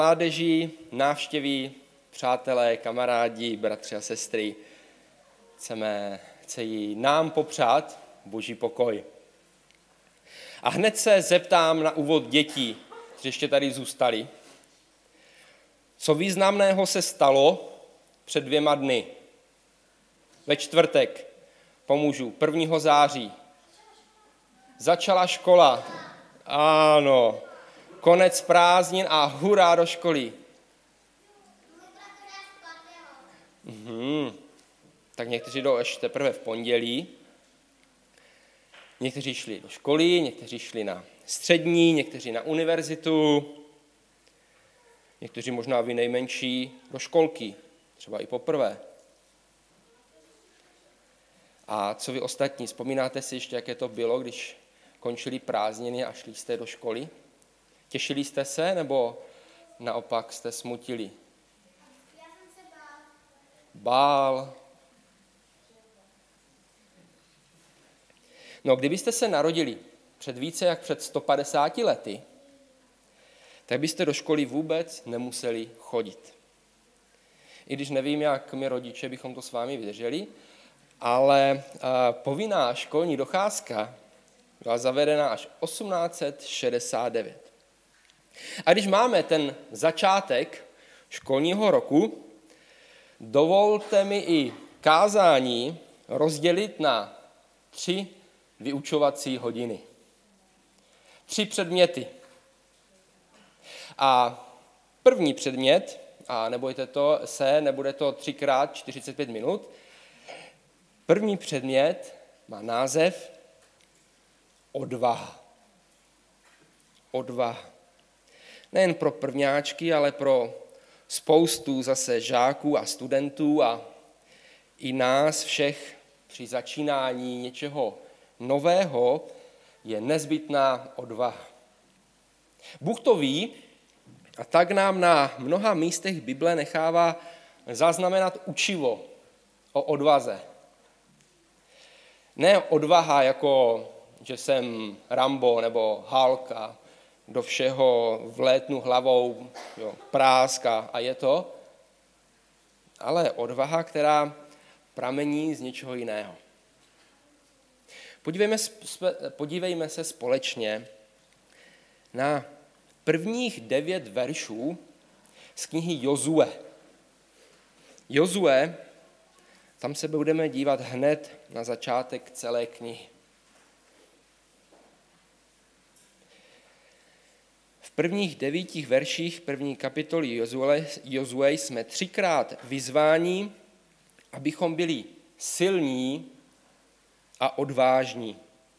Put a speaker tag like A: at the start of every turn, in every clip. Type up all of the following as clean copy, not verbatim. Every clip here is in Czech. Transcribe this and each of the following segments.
A: Mládeží, návštěví, přátelé, kamarádi, bratři a sestry, chci nám popřát Boží pokoj. A hned se zeptám na úvod dětí, kteří ještě tady zůstali. Co významného se stalo před 2 dny? Ve čtvrtek, pomůžu, 1. září. Začala škola. Ano, konec prázdnin a hurá do školy. Tak někteří jdou ještě teprve v pondělí. Někteří šli do školy, někteří šli na střední, někteří na univerzitu, někteří možná vy nejmenší do školky, třeba i poprvé. A co vy ostatní, vzpomínáte si ještě, jaké to bylo, když končily prázdniny a šli jste do školy? Těšili jste se, nebo naopak jste smutili?
B: Já jsem se
A: Bál. No, kdybyste se narodili před více jak před 150 lety, tak byste do školy vůbec nemuseli chodit. I když nevím, jak my rodiče bychom to s vámi vydrželi, ale povinná školní docházka byla zavedena až 1869. A když máme ten začátek školního roku, dovolte mi i kázání rozdělit na 3 vyučovací hodiny. 3 předměty. A první předmět, a nebojte nebude to 3x45 minut, první předmět má název odvaha. Odvaha. Nejen pro prvňáčky, ale pro spoustu zase žáků a studentů a i nás všech při začínání něčeho nového je nezbytná odvaha. Bůh to ví a tak nám na mnoha místech Bible nechává zaznamenat učivo o odvaze. Ne odvaha jako, že jsem Rambo nebo Hulk a do všeho vlétnu hlavou, prásk a je to, ale odvaha, která pramení z něčeho jiného. Podívejme se společně na prvních 9 veršů z knihy Jozue. Jozue, tam se budeme dívat hned na začátek celé knihy. V prvních 9 verších první kapitoly Jozue jsme 3krát vyzváni, abychom byli silní a odvážní.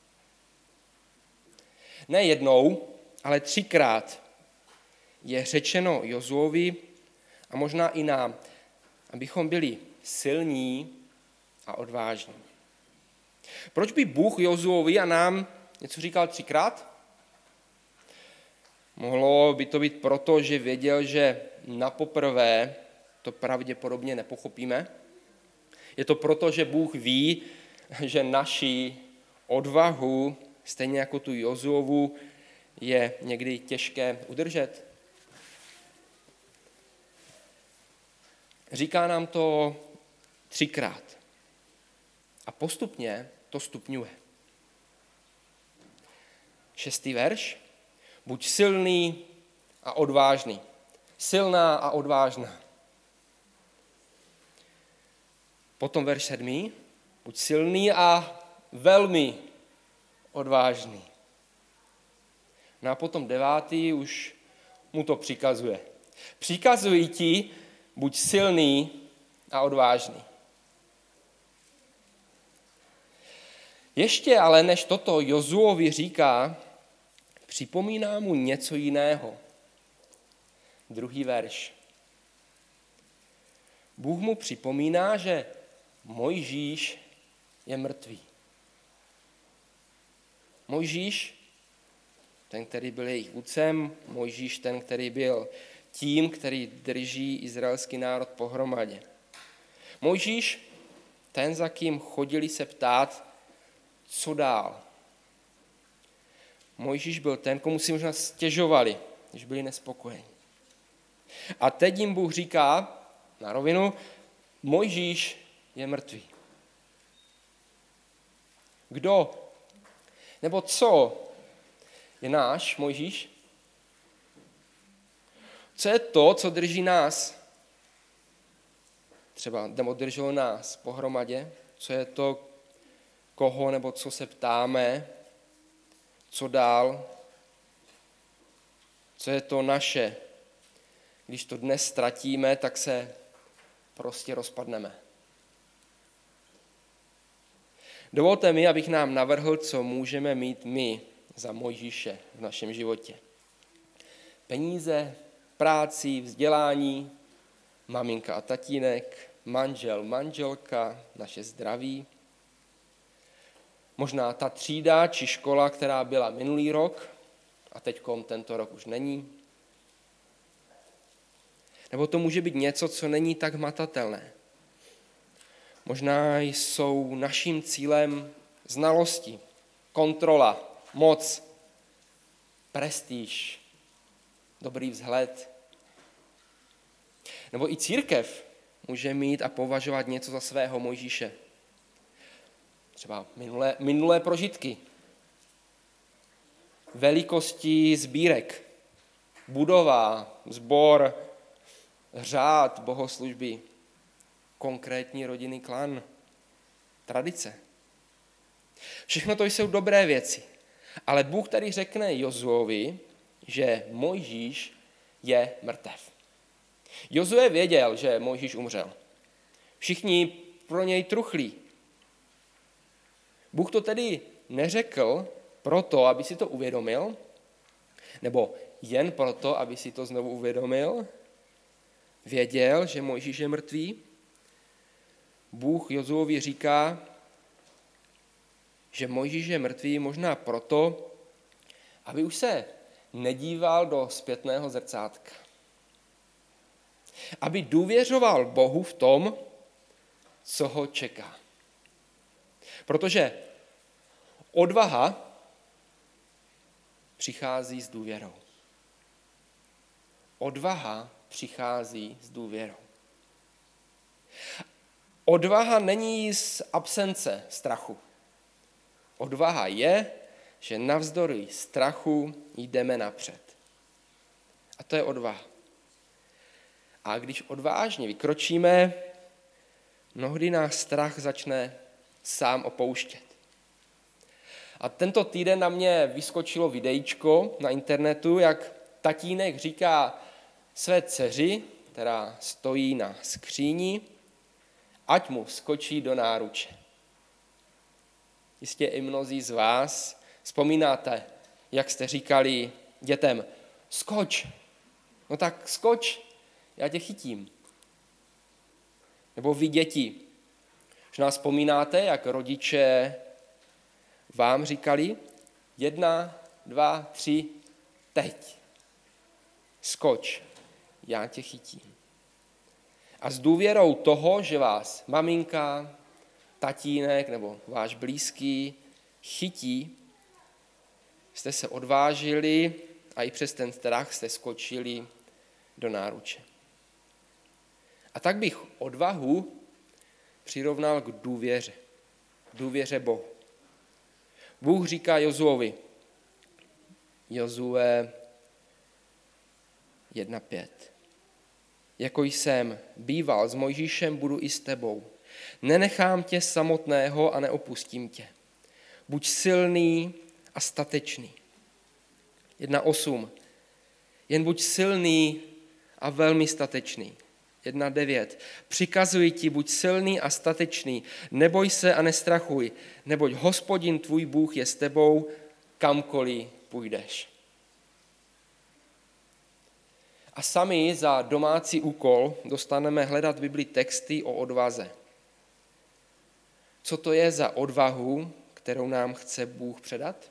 A: Ne jednou, ale 3krát je řečeno Jozuovi a možná i nám, abychom byli silní a odvážní. Proč by Bůh Jozuovi a nám něco říkal 3krát? Mohlo by to být proto, že věděl, že napoprvé to pravděpodobně nepochopíme. Je to proto, že Bůh ví, že naši odvahu, stejně jako tu Jozuovu, je někdy těžké udržet. Říká nám to 3krát. A postupně to stupňuje. 6. verš. Buď silný a odvážný. Silná a odvážná. Potom verš 7. Buď silný a velmi odvážný. No a potom 9. už mu to přikazuje. Přikazuji ti, buď silný a odvážný. Ještě ale než toto Jozuovi říká, připomíná mu něco jiného. 2. verš. Bůh mu připomíná, že Mojžíš je mrtvý. Mojžíš, ten, který byl jejich vůdcem, Mojžíš, ten, který byl tím, který drží izraelský národ pohromadě. Mojžíš, ten, za kým chodili se ptát, co dál. Mojžíš byl ten, komu si možná stěžovali, když byli nespokojeni. A teď jim Bůh říká na rovinu, Mojžíš je mrtvý. Kdo nebo co je náš Mojžíš? Co je to, co drží nás? Třeba nebo drželo nás pohromadě? Co je to, koho nebo co se ptáme? Co dál? Co je to naše? Když to dnes ztratíme, tak se prostě rozpadneme. Dovolte mi, abych nám navrhl, co můžeme mít my za Mojžíše v našem životě. Peníze, práci, vzdělání, maminka a tatínek, manžel, manželka, naše zdraví. Možná ta třída či škola, která byla minulý rok a teďkom tento rok už není. Nebo to může být něco, co není tak hmatatelné. Možná jsou naším cílem znalosti, kontrola, moc, prestiž, dobrý vzhled. Nebo i církev může mít a považovat něco za svého Mojžíše. Třeba minulé prožitky, velikosti sbírek, budova, sbor, řád bohoslužby, konkrétní rodinný klan, tradice. Všechno to jsou dobré věci. Ale Bůh tady řekne Jozuovi, že Mojžíš je mrtev. Jozue věděl, že Mojžíš umřel. Všichni pro něj truchlí. Bůh to tedy neřekl proto, aby si to uvědomil, nebo jen proto, aby si to znovu uvědomil. Věděl, že Mojžíš je mrtvý. Bůh Jozuovi říká, že Mojžíš je mrtvý možná proto, aby už se nedíval do zpětného zrcátka. Aby důvěřoval Bohu v tom, co ho čeká. Protože odvaha přichází s důvěrou. Odvaha přichází s důvěrou. Odvaha není z absence strachu. Odvaha je, že navzdory strachu jdeme napřed. A to je odvaha. A když odvážně vykročíme, mnohdy nás strach začne sám opouštět. A tento týden na mě vyskočilo videíčko na internetu, jak tatínek říká své dceři, která stojí na skříni, ať mu skočí do náruče. Jistě i mnozí z vás vzpomínáte, jak jste říkali dětem, skoč, no tak skoč, já tě chytím. Nebo vy děti, možná vzpomínáte, jak rodiče vám říkali 1, 2, 3, teď. Skoč, já tě chytím. A s důvěrou toho, že vás maminka, tatínek nebo váš blízký chytí, jste se odvážili a i přes ten strach jste skočili do náruče. A tak bych odvahu přirovnal k důvěře. Důvěře Bohu. Bůh říká Jozuovi, Jozue 1:5. Jako jsem býval s Mojžíšem, budu i s tebou. Nenechám tě samotného a neopustím tě. Buď silný a statečný. 1:8. Jen buď silný a velmi statečný. 1:9. Přikazuji ti, buď silný a statečný, neboj se a nestrachuj, neboť Hospodin tvůj Bůh je s tebou, kamkoliv půjdeš. A sami za domácí úkol dostaneme hledat v Bibli texty o odvaze. Co to je za odvahu, kterou nám chce Bůh předat?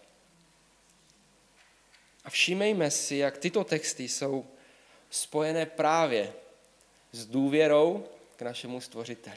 A: A všímejme si, jak tyto texty jsou spojené právě s důvěrou k našemu Stvořiteli.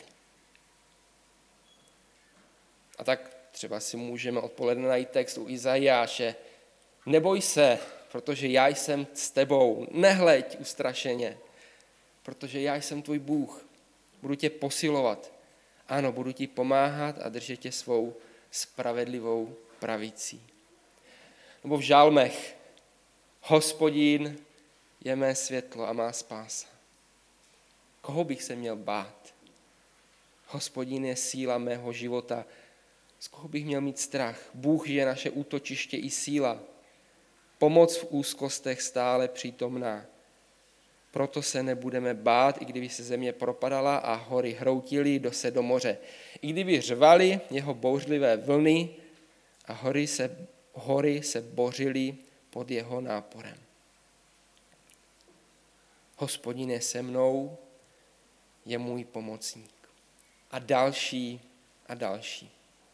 A: A tak třeba si můžeme odpoledne najít text u Izajáše. Neboj se, protože já jsem s tebou, nehleď ustrašeně, protože já jsem tvůj Bůh. Budu tě posilovat. Ano, budu ti pomáhat a držet tě svou spravedlivou pravicí. Nebo v žálmech, Hospodin je mé světlo a má spása. Koho bych se měl bát? Hospodin je síla mého života. Z koho bych měl mít strach? Bůh je naše útočiště i síla. Pomoc v úzkostech stále přítomná. Proto se nebudeme bát, i kdyby se země propadala a hory hroutily do moře. I kdyby řvaly jeho bouřlivé vlny a hory se bořily pod jeho náporem. Hospodin je se mnou, je můj pomocník. A další a další.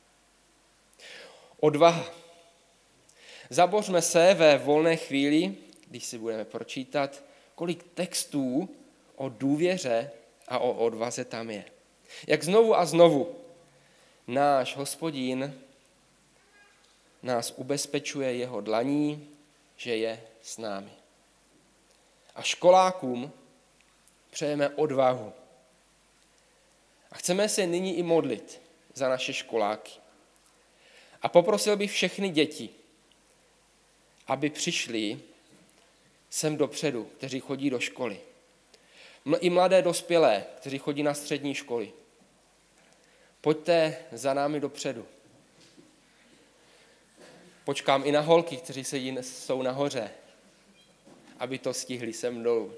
A: Odvaha. Zabořme se ve volné chvíli, když si budeme pročítat, kolik textů o důvěře a o odvaze tam je. Jak znovu a znovu náš Hospodin nás ubezpečuje jeho dlaní, že je s námi. A školákům přejeme odvahu. A chceme se nyní i modlit za naše školáky. A poprosil bych všechny děti, aby přišli sem dopředu, kteří chodí do školy. I mladé dospělé, kteří chodí na střední školy. Pojďte za námi dopředu. Počkám i na holky, kteří jsou nahoře, aby to stihli sem dolů.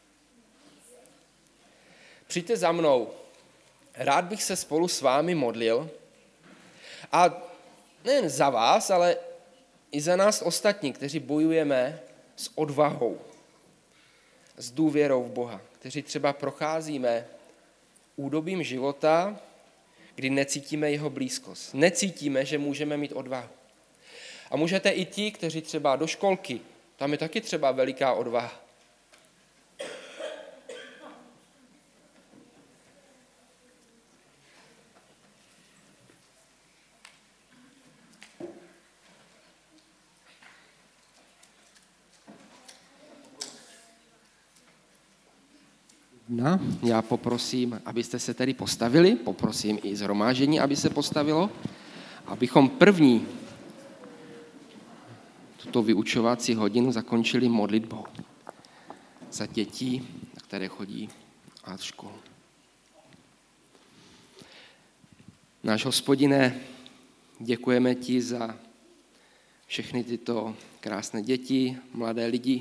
A: Přijďte za mnou. Rád bych se spolu s vámi modlil. A nejen za vás, ale i za nás ostatní, kteří bojujeme s odvahou, s důvěrou v Boha, kteří třeba procházíme údobím života, kdy necítíme jeho blízkost. Necítíme, že můžeme mít odvahu. A můžete i ti, kteří třeba do školky, tam je taky třeba veliká odvaha. Já poprosím, abyste se tedy postavili, poprosím i shromáždění, aby se postavilo, abychom první tuto vyučovací hodinu zakončili modlitbou za děti, které chodí do škol. Náš Hospodine, děkujeme ti za všechny tyto krásné děti, mladé lidi.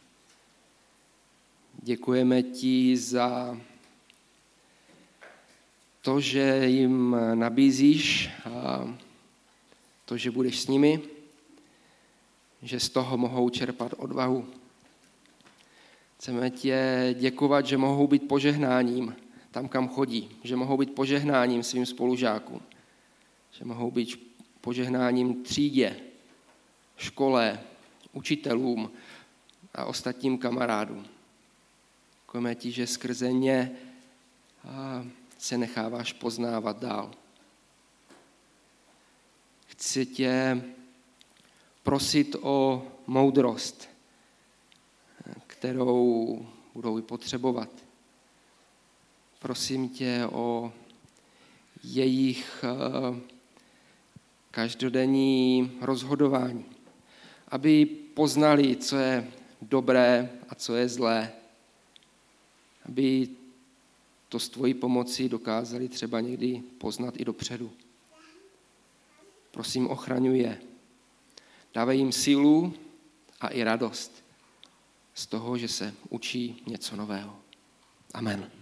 A: Děkujeme ti za to, že jim nabízíš to, že budeš s nimi, že z toho mohou čerpat odvahu. Chceme tě děkovat, že mohou být požehnáním tam, kam chodí, že mohou být požehnáním svým spolužákům, že mohou být požehnáním třídě, škole, učitelům a ostatním kamarádům. Děkujeme ti, že skrze ně se necháváš poznávat dál. Chci tě prosit o moudrost, kterou budou i potřebovat. Prosím tě o jejich každodenní rozhodování, aby poznali, co je dobré a co je zlé, aby to s tvojí pomocí dokázali třeba někdy poznat i dopředu. Prosím, ochraňuj je. Dávej jim sílu a i radost z toho, že se učí něco nového. Amen.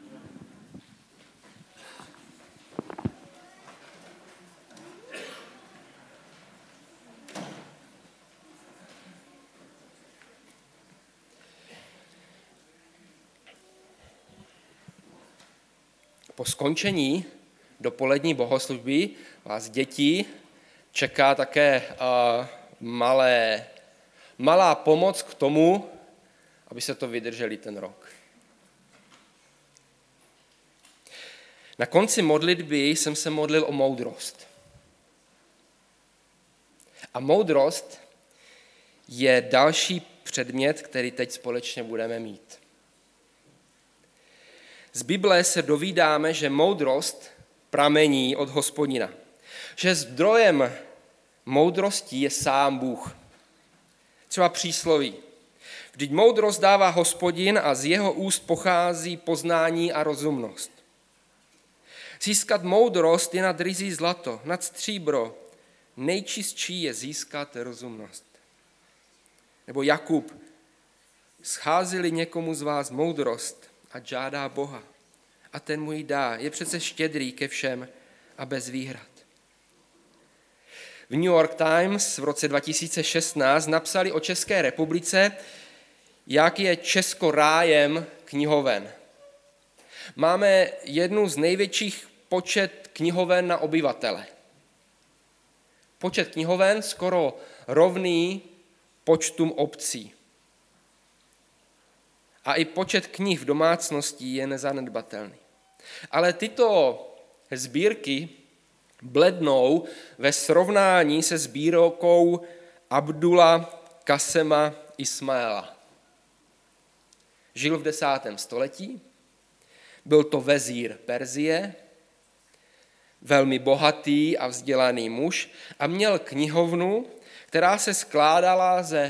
A: Po skončení dopolední bohoslužby vás děti čeká také malá pomoc k tomu, aby se to vydrželi ten rok. Na konci modlitby jsem se modlil o moudrost. A moudrost je další předmět, který teď společně budeme mít. Z Bible se dovídáme, že moudrost pramení od Hospodina. Že zdrojem moudrosti je sám Bůh. Třeba přísloví. Vždyť moudrost dává Hospodin a z jeho úst pochází poznání a rozumnost. Získat moudrost je nad ryzí zlato, nad stříbro. Nejčistší je získat rozumnost. Nebo Jakub, schází-li někomu z vás moudrost a žádá Boha a ten mu ji dá, je přece štědrý ke všem a bez výhrad. V New York Times v roce 2016 napsali o České republice, jak je Česko rájem knihoven. Máme jednu z největších počet knihoven na obyvatele. Počet knihoven skoro rovný počtům obcí. A i počet knih v domácnosti je nezanedbatelný. Ale tyto sbírky blednou ve srovnání se sbírkou Abdula Kasema Ismaila. Žil v 10. století, byl to vezír Perzie, velmi bohatý a vzdělaný muž a měl knihovnu, která se skládala ze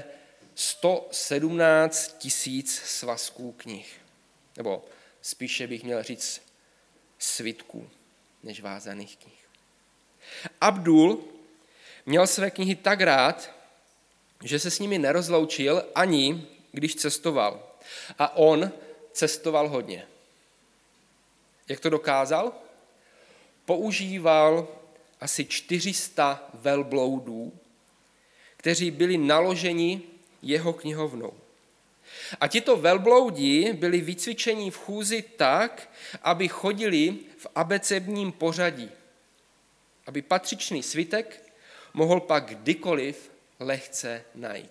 A: 117 000 svazků knih. Nebo spíše bych měl říct svitků, než vázaných knih. Abdul měl své knihy tak rád, že se s nimi nerozloučil ani když cestoval. A on cestoval hodně. Jak to dokázal? Používal asi 400 velbloudů, kteří byli naloženi jeho knihovnou. A tito velbloudi byli vycvičeni v chůzi tak, aby chodili v abecedním pořadí, aby patřičný svitek mohl pak kdykoliv lehce najít.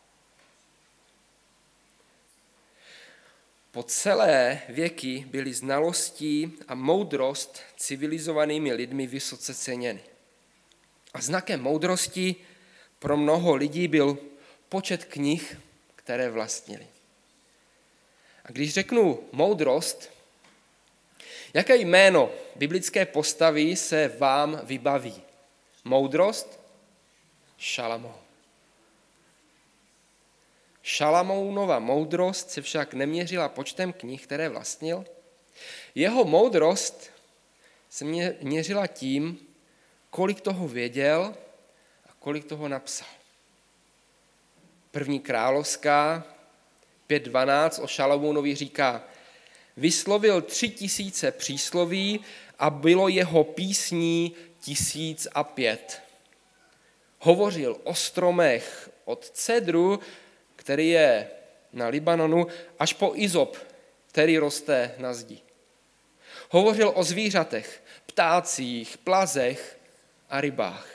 A: Po celé věky byly znalostí a moudrost civilizovanými lidmi vysoce ceněny. A znakem moudrosti pro mnoho lidí byl počet knih, které vlastnili. A když řeknu moudrost, jaké jméno biblické postavy se vám vybaví? Moudrost? Šalamoun. Šalamounova moudrost se však neměřila počtem knih, které vlastnil. Jeho moudrost se měřila tím, kolik toho věděl a kolik toho napsal. První královská 5.12 o Šalamounovi říká, vyslovil 3000 přísloví a bylo jeho písní 1005. Hovořil o stromech od cedru, který je na Libanonu, až po izop, který roste na zdi. Hovořil o zvířatech, ptácích, plazech a rybách.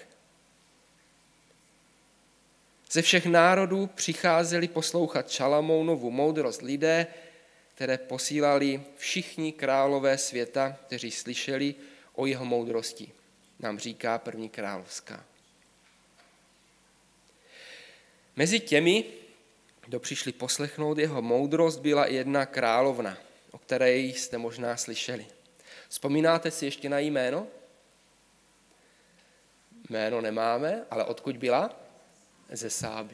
A: Ze všech národů přicházeli poslouchat Šalamounovu moudrost lidé, které posílali všichni králové světa, kteří slyšeli o jeho moudrosti. Nám říká první královská. Mezi těmi, kdo přišli poslechnout jeho moudrost, byla i jedna královna, o které jste možná slyšeli. Vzpomínáte si ještě na jí jméno? Jméno nemáme, ale odkud byla? Ze Sáby.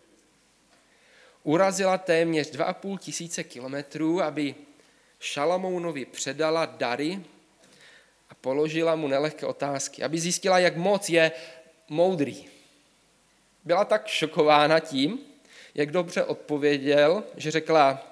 A: Urazila téměř 2500 kilometrů, aby Šalamounovi předala dary a položila mu nelehké otázky, aby zjistila, jak moc je moudrý. Byla tak šokována tím, jak dobře odpověděl, že řekla,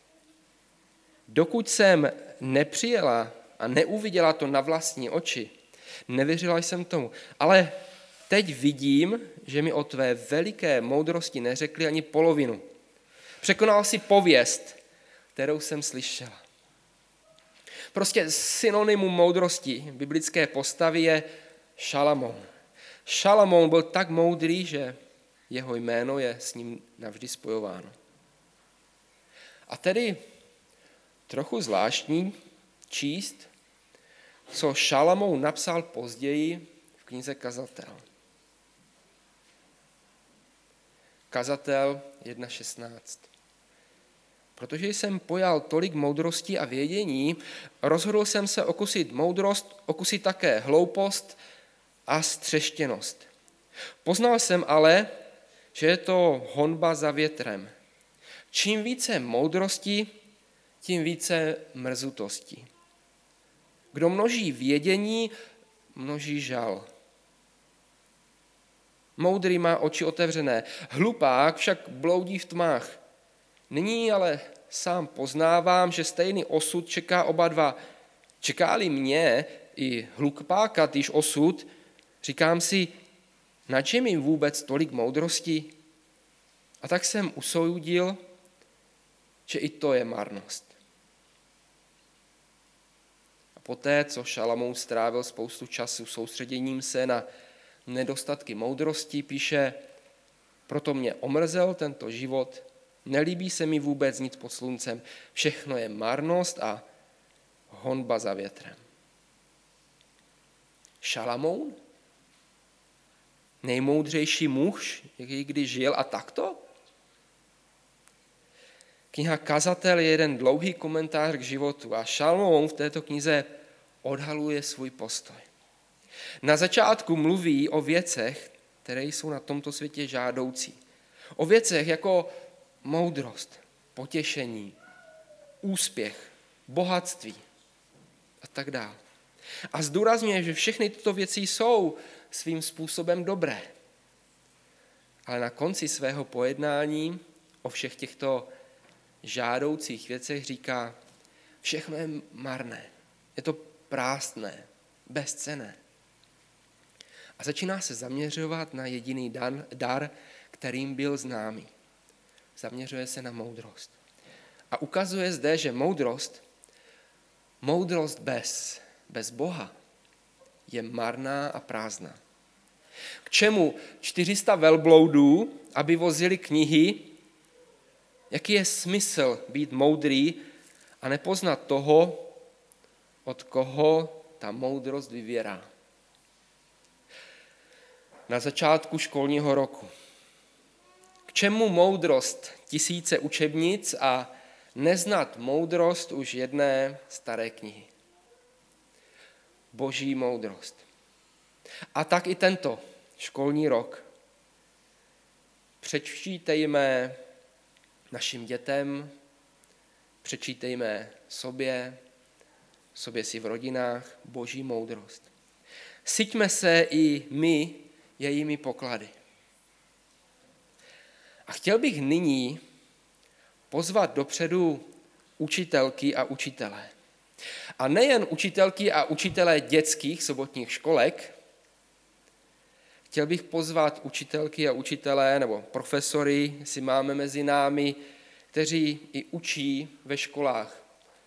A: dokud jsem nepřijela a neuviděla to na vlastní oči, nevěřila jsem tomu, ale teď vidím, že mi o tvé veliké moudrosti neřekli ani polovinu. Překonal si pověst, kterou jsem slyšela. Prostě synonymum moudrosti biblické postavy je Šalamoun. Šalamoun byl tak moudrý, že jeho jméno je s ním navždy spojováno. A tedy trochu zvláštní číst, co Šalamoun napsal později v knize Kazatel. Kazatel 1.16. Protože jsem pojal tolik moudrosti a vědění, rozhodl jsem se okusit moudrost, okusit také hloupost a střeštěnost. Poznal jsem ale, že je to honba za větrem. Čím více moudrosti, tím více mrzutosti. Kdo množí vědění, množí žal. Moudrý má oči otevřené, hlupák však bloudí v tmách. Nyní ale sám poznávám, že stejný osud čeká oba dva. Čeká-li mě i hlupáka týž osud, říkám si, na čem jim vůbec tolik moudrosti? A tak jsem usoudil, že i to je marnost. A poté, co Šalamoun strávil spoustu času soustředěním se na nedostatky moudrosti, píše, proto mě omrzel tento život, nelíbí se mi vůbec nic pod sluncem, všechno je marnost a honba za větrem. Šalamoun? Nejmoudřejší muž, jaký kdy žil a takto? Kniha Kazatel je jeden dlouhý komentář k životu a Šalamoun v této knize odhaluje svůj postoj. Na začátku mluví o věcech, které jsou na tomto světě žádoucí. O věcech jako moudrost, potěšení, úspěch, bohatství a tak dále. A zdůrazňuje, že všechny tyto věci jsou svým způsobem dobré. Ale na konci svého pojednání o všech těchto žádoucích věcech říká, všechno je marné, je to prázdné, bezcenné. A začíná se zaměřovat na jediný dar, kterým byl známý. Zaměřuje se na moudrost. A ukazuje zde, že moudrost bez Boha je marná a prázdná. K čemu 400 velbloudů, aby vozili knihy? Jaký je smysl být moudrý a nepoznat toho, od koho ta moudrost vyvěrá? Na začátku školního roku. K čemu moudrost tisíce učebnic a neznat moudrost už jedné staré knihy? Boží moudrost. A tak i tento školní rok. Přečítejme našim dětem, přečítejme sobě si v rodinách Boží moudrost. Syťme se i my jejími poklady. A chtěl bych nyní pozvat dopředu učitelky a učitele. A nejen učitelky a učitelé dětských sobotních školek, chtěl bych pozvat učitelky a učitelé nebo profesory, jestli máme mezi námi, kteří i učí ve školách.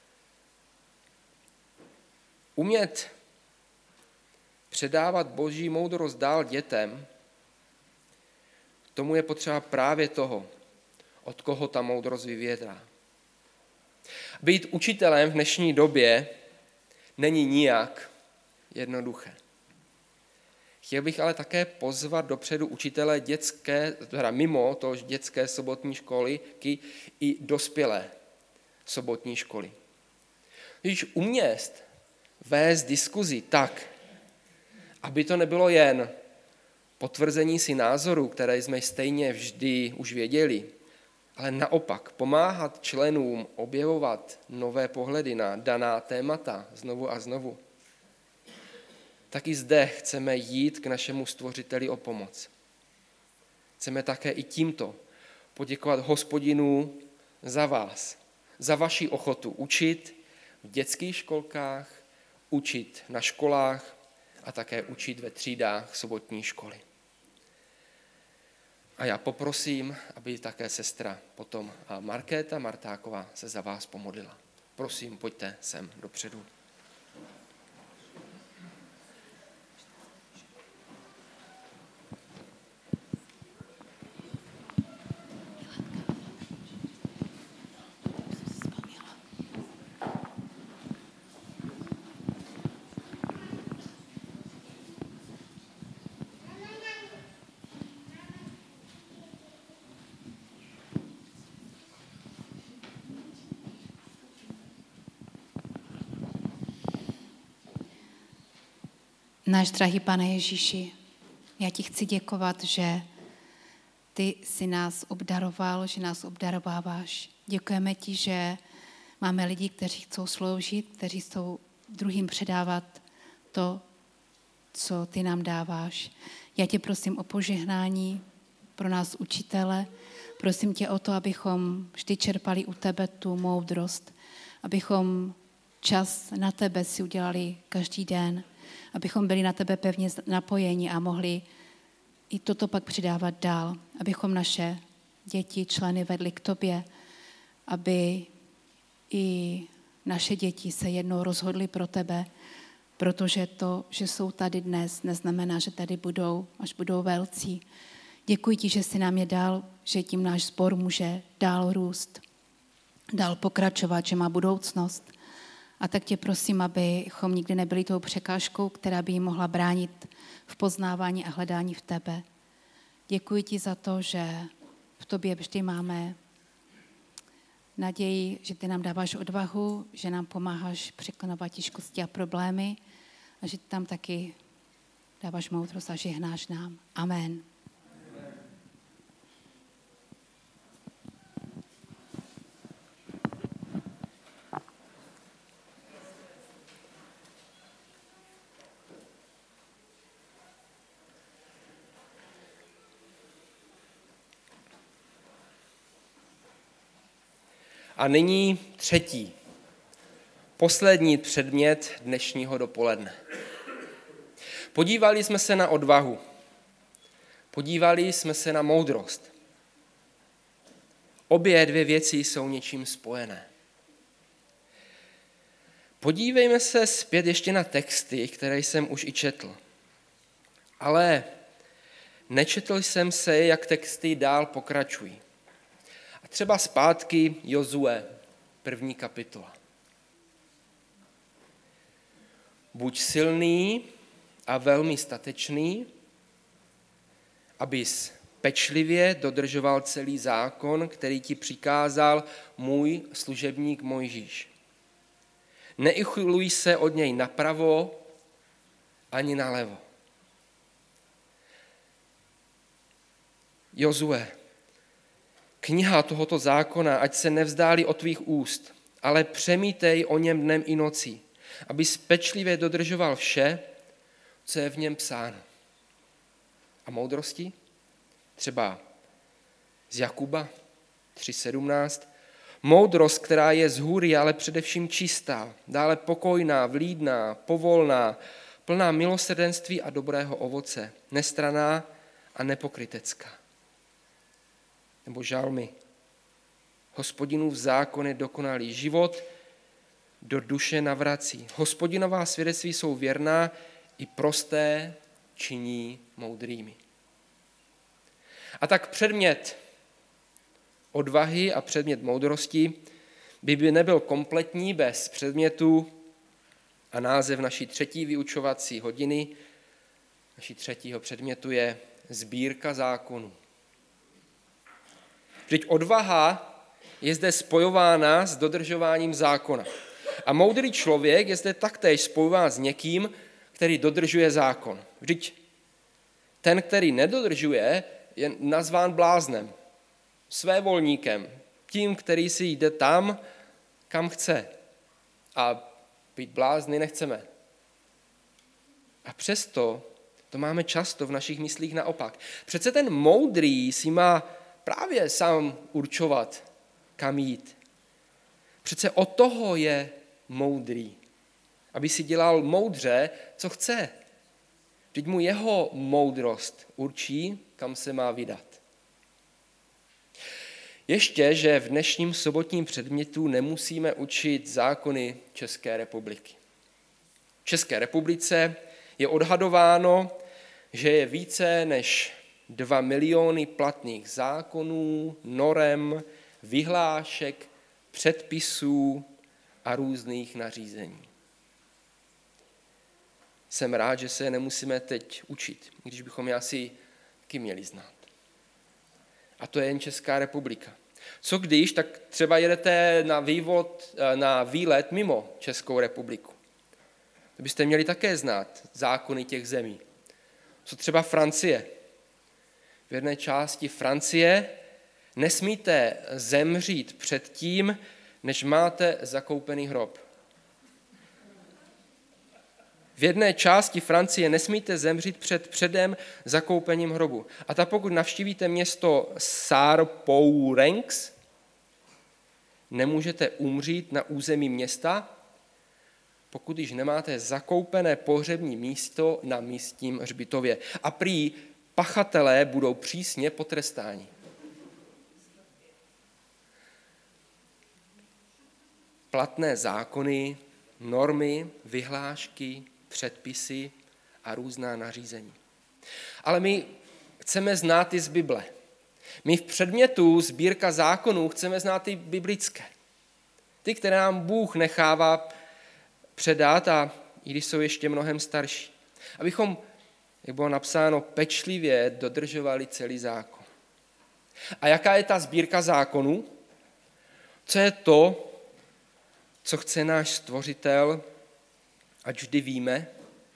A: Umět předávat Boží moudrost dál dětem, tomu je potřeba právě toho, od koho ta moudrost vyvětrá. Být učitelem v dnešní době není nijak jednoduché. Chtěl bych ale také pozvat dopředu učitele mimo to dětské sobotní školy i dospělé sobotní školy. Když umět vést diskuzi tak, aby to nebylo jen potvrzení si názorů, které jsme stejně vždy už věděli, ale naopak pomáhat členům objevovat nové pohledy na daná témata znovu a znovu, tak i zde chceme jít k našemu Stvořiteli o pomoc. Chceme také i tímto poděkovat Hospodinu za vás, za vaši ochotu učit v dětských školkách, učit na školách a také učit ve třídách sobotní školy. A já poprosím, aby také sestra potom Markéta Martáková se za vás pomodlila. Prosím, pojďte sem dopředu.
C: Náš drahý Pane Ježíši, já ti chci děkovat, že ty jsi nás obdaroval, že nás obdarováváš. Děkujeme ti, že máme lidi, kteří chcou sloužit, kteří chcou druhým předávat to, co ty nám dáváš. Já tě prosím o požehnání pro nás učitele. Prosím tě o to, abychom vždy čerpali u tebe tu moudrost, abychom čas na tebe si udělali každý den, abychom byli na tebe pevně napojeni a mohli i toto pak předávat dál, abychom naše děti, členy vedli k tobě, aby i naše děti se jednou rozhodly pro tebe, protože to, že jsou tady dnes, neznamená, že tady budou, až budou velcí. Děkuji ti, že jsi nám je dal, že tím náš sbor může dál růst, dál pokračovat, že má budoucnost. A tak tě prosím, abychom nikdy nebyli tou překážkou, která by jim mohla bránit v poznávání a hledání v tebe. Děkuji ti za to, že v tobě vždy máme naději, že ty nám dáváš odvahu, že nám pomáháš překonovat těžkosti a problémy a že ty tam taky dáváš moudrost a žehnáš nám. Amen.
A: A nyní třetí, poslední předmět dnešního dopoledne. Podívali jsme se na odvahu. Podívali jsme se na moudrost. Obě dvě věci jsou něčím spojené. Podívejme se zpět ještě na texty, které jsem už i četl. Ale nečetl jsem se, jak texty dál pokračují. A třeba zpátky Jozue, 1. kapitola. Buď silný a velmi statečný, abys pečlivě dodržoval celý zákon, který ti přikázal můj služebník Mojžíš. Neuchyluj se od něj napravo ani nalevo. Jozue, kniha tohoto zákona, ať se nevzdálí od tvých úst, ale přemítej o něm dnem i nocí, abys pečlivě dodržoval vše, co je v něm psáno. A moudrosti? Třeba z Jakuba 3.17. Moudrost, která je z hůry, ale především čistá, dále pokojná, vlídná, povolná, plná milosrdenství a dobrého ovoce, nestranná a nepokrytecká. Nebo žalmy. Hospodinův zákon je dokonalý, život do duše navrací. Hospodinová svědectví jsou věrná, i prosté činí moudrými. A tak předmět odvahy a předmět moudrosti by nebyl kompletní bez předmětu a název naší třetí vyučovací hodiny, naší třetího předmětu je Sbírka zákonů. Vždyť odvaha je zde spojována s dodržováním zákona. A moudrý člověk je zde taktéž spojován s někým, který dodržuje zákon. Vždyť ten, který nedodržuje, je nazván bláznem, svévolníkem, tím, který si jde tam, kam chce. A být blázny nechceme. A přesto to máme často v našich myslích naopak. Přece ten moudrý si má právě sám určovat, kam jít. Přece od toho je moudrý, aby si dělal moudře, co chce. Vždyť mu jeho moudrost určí, kam se má vydat. Ještě, že v dnešním sobotním předmětu nemusíme učit zákony České republiky. V České republice je odhadováno, že je více než 2 miliony platných zákonů, norem, vyhlášek, předpisů a různých nařízení. Jsem rád, že se nemusíme teď učit, když bychom je asi taky měli znát. A to je jen Česká republika. Co když, tak třeba jedete na výlet mimo Českou republiku. To byste měli také znát zákony těch zemí. Co třeba Francie? V jedné části Francie nesmíte zemřít před tím, než máte zakoupený hrob. V jedné části Francie nesmíte zemřít před předem zakoupením hrobu. A tak pokud navštívíte město Sarre-Pourenx, nemůžete umřít na území města, pokud již nemáte zakoupené pohřební místo na místním hřbitově. A prý pachatelé budou přísně potrestáni. Platné zákony, normy, vyhlášky, předpisy a různá nařízení. Ale my chceme znát i z Bible. My v předmětu sbírka zákonů chceme znát i biblické. Ty, které nám Bůh nechává předat, a i když jsou ještě mnohem starší. Abychom, jak bylo napsáno, pečlivě dodržovali celý zákon. A jaká je ta sbírka zákonů? Co je to, co chce náš Stvořitel, ať vždy víme?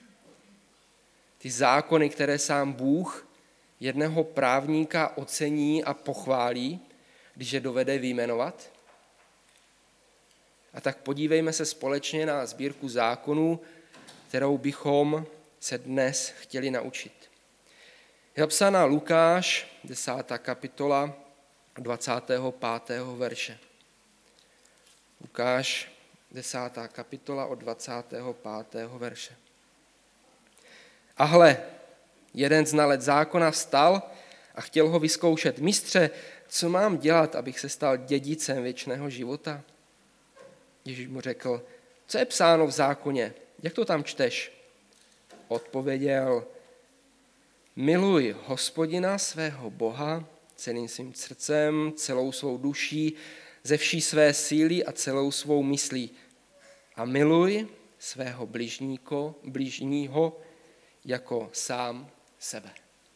A: Ty zákony, které sám Bůh jedného právníka ocení a pochválí, když je dovede vyjmenovat. A tak podívejme se společně na sbírku zákonů, kterou bychom se dnes chtěli naučit. Je napsána Lukáš, 10. kapitola, 25. verše. Lukáš, 10. kapitola od 25. verše. A hle, jeden znalec zákona vstal a chtěl ho vyzkoušet. Mistře, co mám dělat, abych se stal dědicem věčného života? Ježíš mu řekl, co je psáno v zákoně? Jak to tam čteš? Odpověděl, miluj Hospodina svého Boha celým svým srdcem, celou svou duší, ze vší své síly a celou svou myslí. A miluj svého bližního jako sám sebe.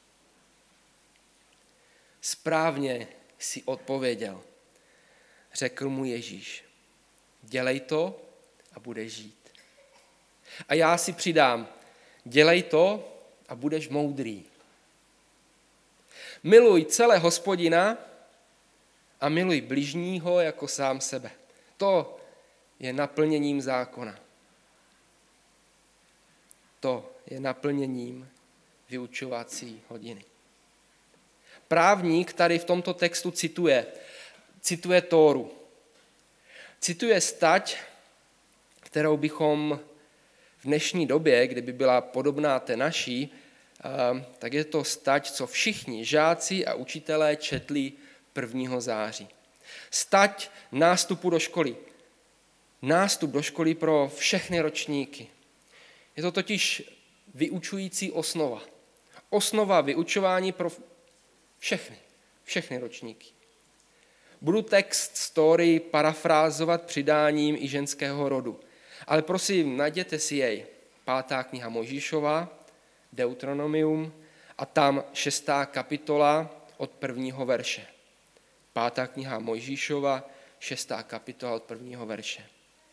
A: Správně si odpověděl, řekl mu Ježíš. Dělej to a budeš žít. A já si přidám, dělej to a budeš moudrý. Miluj celé Hospodina a miluj bližního jako sám sebe. To je naplněním zákona. To je naplněním vyučovací hodiny. Právník tady v tomto textu cituje Tóru. Cituje stať, kterou bychom v dnešní době, kdyby byla podobná té naší, tak je to stať, co všichni žáci a učitelé četli 1. září. Stať nástupu do školy. Nástup do školy pro všechny ročníky. Je to totiž vyučující osnova. Osnova vyučování pro všechny ročníky. Budu text story parafrázovat přidáním i ženského rodu. Ale prosím, najděte si jej. 5. kniha Mojžíšova, Deuteronomium a tam 6. kapitola od 1. verše. 5. kniha Mojžíšova, 6. kapitola od 1. verše.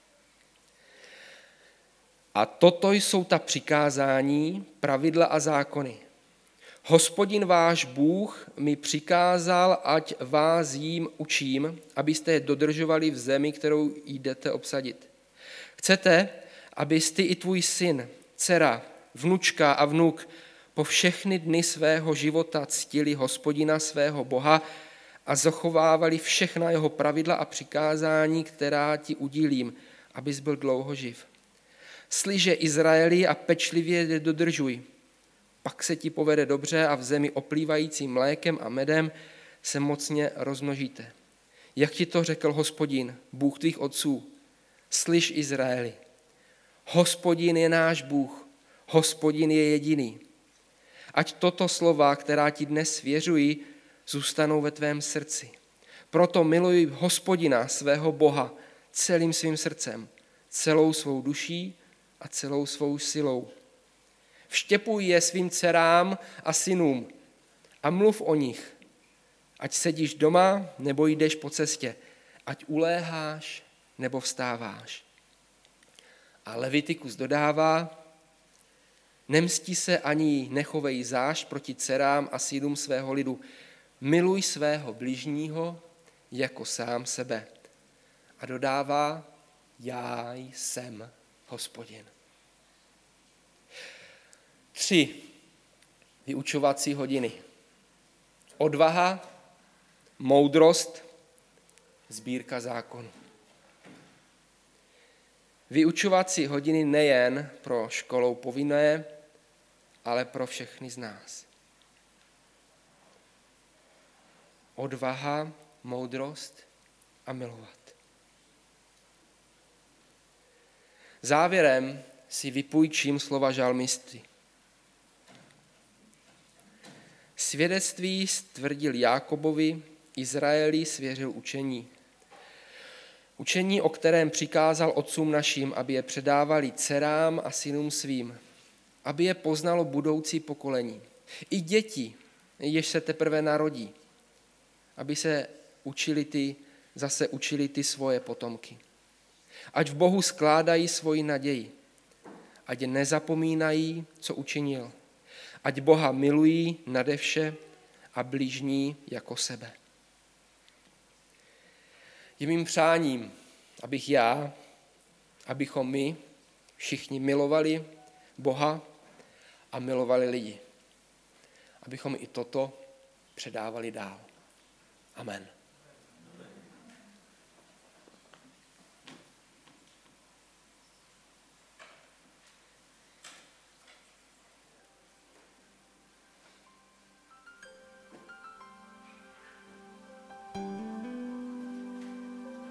A: A toto jsou ta přikázání, pravidla a zákony. Hospodin váš Bůh mi přikázal, ať vás jím učím, abyste je dodržovali v zemi, kterou jdete obsadit. Chcete, abyste i tvůj syn, dcera, vnučka a vnuk po všechny dny svého života ctili Hospodina svého Boha a zachovávali všechna jeho pravidla a přikázání, která ti udílím, abys byl dlouho živ. Slyže Izraeli a pečlivě je dodržuj. Pak se ti povede dobře a v zemi oplývající mlékem a medem se mocně rozmnožíte. Jak ti to řekl Hospodin, Bůh tvých otců? Slyš Izraeli, Hospodin je náš Bůh, Hospodin je jediný. Ať toto slova, která ti dnes svěřuji, zůstanou ve tvém srdci. Proto miluj Hospodina, svého Boha, celým svým srdcem, celou svou duší a celou svou silou. Vštěpuj je svým dcerám a synům a mluv o nich. Ať sedíš doma nebo jdeš po cestě, ať uléháš nebo vstáváš. A Levitikus dodává, nemstí se ani nechovej zášť proti dcerám a synům svého lidu. Miluj svého bližního jako sám sebe. A dodává, já jsem Hospodin. 3 vyučovací hodiny. Odvaha, moudrost, sbírka zákonů. Vyučovací hodiny nejen pro školou povinné, ale pro všechny z nás. Odvaha, moudrost a milovat. Závěrem si vypůjčím slova žalmisty. Svědectví stvrdil Jákobovi, Izraeli svěřil učení. Učení, o kterém přikázal otcům našim, aby je předávali dcerám a synům svým, aby je poznalo budoucí pokolení. I děti, jež se teprve narodí, aby se učili ty svoje potomky. Ať v Bohu skládají svoji naději, ať nezapomínají, co učinil, ať Boha milují nade vše a bližní jako sebe. Je mým přáním, abychom my všichni milovali Boha a milovali lidi. Abychom i toto předávali dál. Amen.